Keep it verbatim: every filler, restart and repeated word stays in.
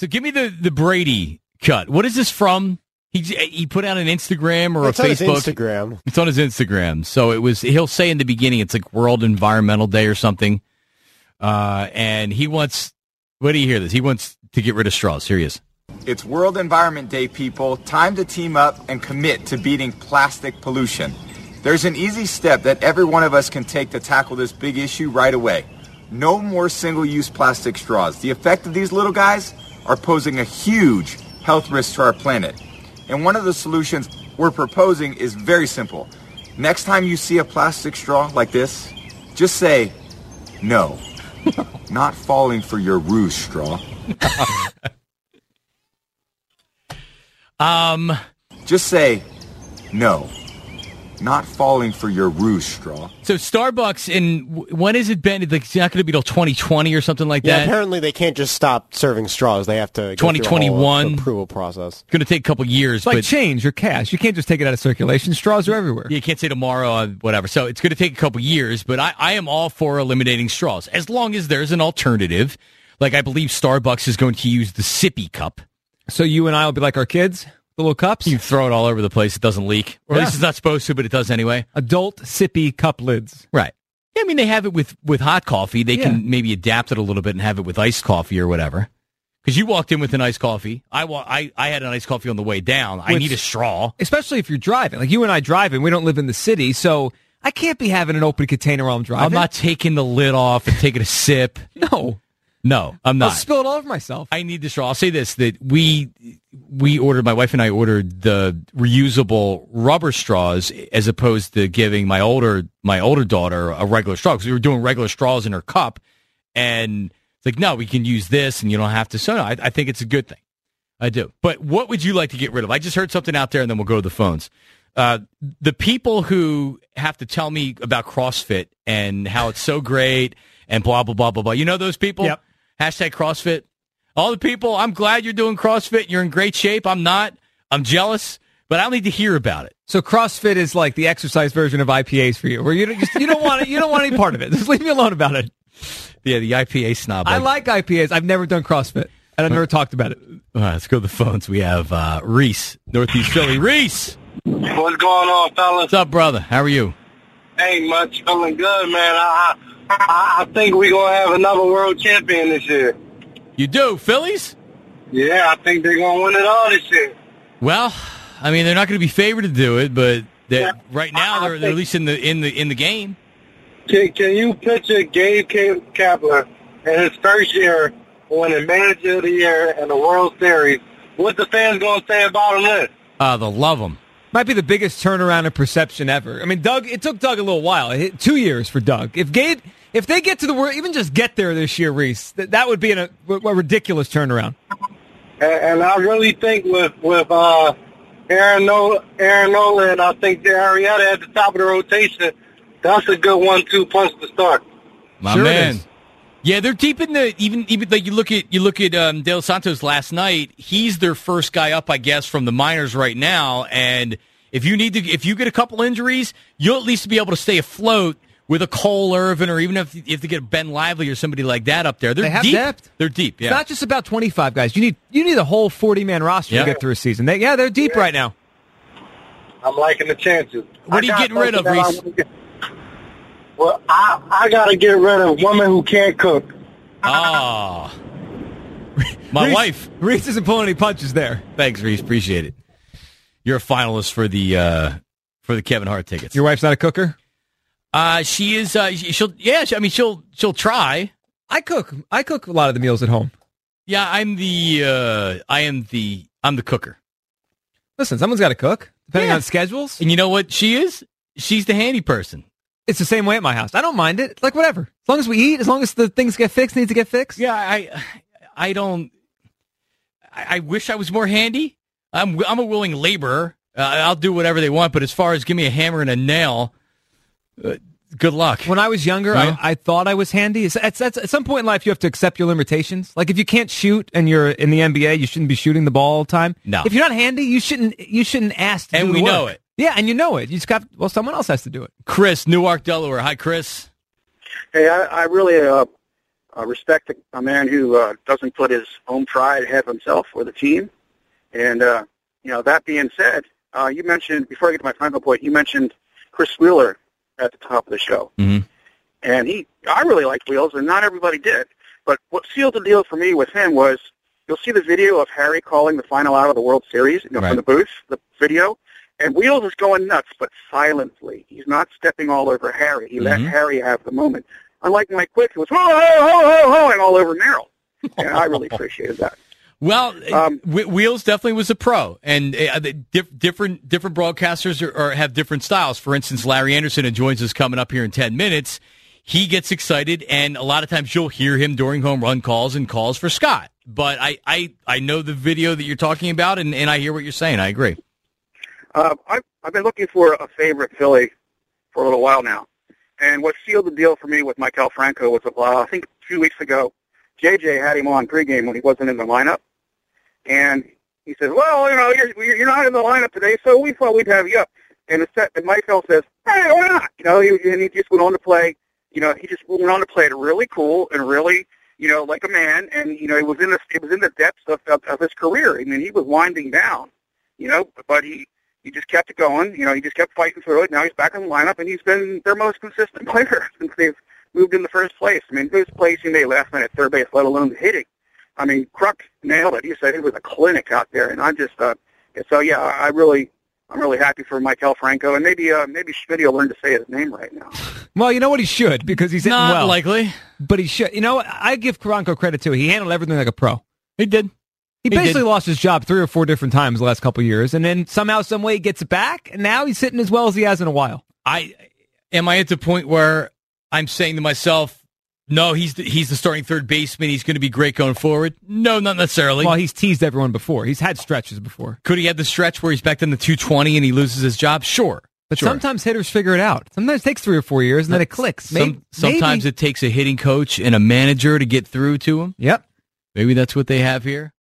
So give me the, the Brady cut. What is this from? He he put out an Instagram or it's a on Facebook. His Instagram. It's on his Instagram. So it was. He'll say in the beginning, it's like World Environmental Day or something. Uh, and he wants. What do you hear this? He wants to get rid of straws. Here he is. It's World Environment Day, people. Time to team up and commit to beating plastic pollution. There's an easy step that every one of us can take to tackle this big issue right away. No more single-use plastic straws. The effect of these little guys are posing a huge health risk to our planet. And one of the solutions we're proposing is very simple. Next time you see a plastic straw like this, just say, no, not falling for your ruse, straw. um, Just say, no, not falling for your ruse, straw. So Starbucks, and when has it been? Like, it's not going to be till twenty twenty or something like Yeah, that? apparently they can't just stop serving straws. They have to go twenty twenty-one through a whole approval process. It's going to take a couple years. It's like but change or cash. You can't just take it out of circulation. Straws are everywhere. You can't say tomorrow, uh, whatever. So it's going to take a couple years, but I, I am all for eliminating straws as long as there's an alternative. Like I believe Starbucks is going to use the sippy cup. So you and I will be like our kids, the little cups? You throw it all over the place. It doesn't leak. Or Yeah. at least it's not supposed to, but it does anyway. Adult sippy cup lids. Right. Yeah, I mean, they have it with, with hot coffee. They Yeah. can maybe adapt it a little bit and have it with iced coffee or whatever. Because you walked in with an iced coffee. I, wa- I I had an iced coffee on the way down. I Which- need a straw. Especially if you're driving. Like you and I driving, we don't live in the city, so I can't be having an open container while I'm driving. I'm not taking the lid off and taking a sip. No. No, I'm I'll not. spill it all over myself. I need the straw. I'll say this, that we we ordered, my wife and I ordered the reusable rubber straws as opposed to giving my older my older daughter a regular straw, because we were doing regular straws in her cup. And it's like, no, we can use this and you don't have to. So, no, I, I think it's a good thing. I do. But what would you like to get rid of? I just heard something out there, and then we'll go to the phones. Uh, the people who have to tell me about CrossFit and how it's so great and blah, blah, blah, blah, blah. You know those people? Yep. Hashtag CrossFit. All the people, I'm glad you're doing CrossFit. You're in great shape. I'm not. I'm jealous, but I don't need to hear about it. So CrossFit is like the exercise version of I P As for you, where you don't, just, you don't want it, you don't want any part of it. Just leave me alone about it. Yeah, the I P A snob. I like I P As. I've never done CrossFit, and I've never talked about it. All right, let's go to the phones. We have uh, Reese, Northeast Philly. Reese! What's going on, fellas? What's up, brother? How are you? Ain't much. Feeling good, man. I I, I think we're going to have another world champion this year. You do? Phillies? Yeah, I think they're going to win it all this year. Well, I mean, they're not going to be favored to do it, but they're- Yeah, right now I- I they're, they're at think- least in the in the in the game. Can, can you picture Gabe Kapler in his first year winning Manager of the Year and the World Series? What the fans going to say about him then? Uh, they'll love them. Might be the biggest turnaround in perception ever. I mean, Doug. It took Doug a little while. It hit two years for Doug. If Gabe, if they get to the world, even just get there this year, Reese, that, that would be an, a, a ridiculous turnaround. And, and I really think with with uh, Aaron Nola, Aaron Nola, and I think Arrieta at the top of the rotation, that's a good one-two punch to start. My Sure it man. is. Yeah, they're deep in the even even like you look at you look at um, De Los Santos last night. He's their first guy up, I guess, from the minors right now. And if you need to, if you get a couple injuries, you'll at least be able to stay afloat with a Cole Irvin, or even if if they get a Ben Lively or somebody like that up there. They're They have deep. depth. They're deep. Yeah. It's not just about twenty-five guys. You need you need a whole forty-man roster Yeah. to get through a season. They, yeah, they're deep right now. I'm liking the chances. What are you I got getting rid of, something that I Reese? wanna get- Well, I I got to get rid of women who can't cook. Ah, my Reese, wife. Reese isn't pulling any punches there. Thanks, Reese. Appreciate it. You're a finalist for the uh, for the Kevin Hart tickets. Your wife's not a cooker? Uh, she is. Uh, she'll. Yeah. She, I mean, she'll. She'll try. I cook. I cook a lot of the meals at home. Yeah. I'm the. Uh, I am the. I'm the cooker. Listen, someone's got to cook, depending Yeah. on schedules. And you know what she is? She's the handy person. It's the same way at my house. I don't mind it. Like, whatever. As long as we eat, as long as the things get fixed, need to get fixed. Yeah. I. I don't. I, I wish I was more handy. I'm. I'm a willing laborer. Uh, I'll do whatever they want. But as far as give me a hammer and a nail, uh, good luck. When I was younger, Huh? I, I thought I was handy. It's, it's, it's, at some point in life, you have to accept your limitations. Like, if you can't shoot and you're in the N B A, you shouldn't be shooting the ball all the time. No. If you're not handy, you shouldn't you shouldn't ask to And do the we know work. it. Yeah, and you know it. You just got, well, someone else has to do it. Chris, Newark, Delaware. Hi, Chris. Hey, I, I really uh, uh, respect a, a man who uh, doesn't put his own pride ahead of himself or the team. And, uh, you know, that being said, uh, you mentioned, before I get to my final point, you mentioned Chris Wheeler at the top of the show. Mm-hmm. And he, I really liked Wheels, and not everybody did. But what sealed the deal for me with him was, you'll see the video of Harry calling the final out of the World Series, you know, right. from the booth, the video, and Wheels is going nuts, but silently. He's not stepping all over Harry. He mm-hmm. let Harry have the moment. Unlike Mike Quick, who was ho, ho, ho, ho, hoing all over Merrill. And I really appreciated that. Well, um, Wheels definitely was a pro, and uh, diff- different different broadcasters are, are, have different styles. For instance, Larry Anderson, who joins us coming up here in ten minutes, he gets excited, and a lot of times you'll hear him during home run calls and calls for Scott. But I, I, I know the video that you're talking about, and, and I hear what you're saying. I agree. Uh, I've, I've been looking for a favorite Philly for a little while now. And what sealed the deal for me with Maikel Franco was, uh, I think a few weeks ago, J J had him on pregame when he wasn't in the lineup. And he said, well, you know, you're, you're not in the lineup today, so we thought we'd have you up. And, the, and Maikel says, hey, why not? You know, he, and he just went on to play. You know, he just went on to play it really cool and really, you know, like a man. And, you know, it was in the, it was in the depths of, of, of his career. I mean, he was winding down, you know, but he, he just kept it going. You know, he just kept fighting through it. Now he's back in the lineup, and he's been their most consistent player since they've moved in the first place. I mean, who's placing day last night at third base, let alone hitting? I mean, Kruk nailed it. He said it was a clinic out there, and I just, uh, so yeah, I really, I'm really happy for Maikel Franco, and maybe, uh, maybe Schmidt will learn to say his name right now. Well, you know what, he should, because he's hitting Not well. likely. But he should. You know, I give Franco credit too. He handled everything like a pro. He did. He, he basically did. lost his job three or four different times the last couple of years, and then somehow, some way, he gets it back, and now he's hitting as well as he has in a while. I am I at the point where I'm saying to myself, no, he's the, he's the starting third baseman. He's going to be great going forward. No, not necessarily. Well, he's teased everyone before. He's had stretches before. Could he have the stretch where he's back in the two twenty and he loses his job? Sure. But sure. sometimes hitters figure it out. Sometimes it takes three or four years, and then it clicks. Some, Maybe, sometimes maybe. it takes a hitting coach and a manager to get through to him. Yep. Maybe that's what they have here.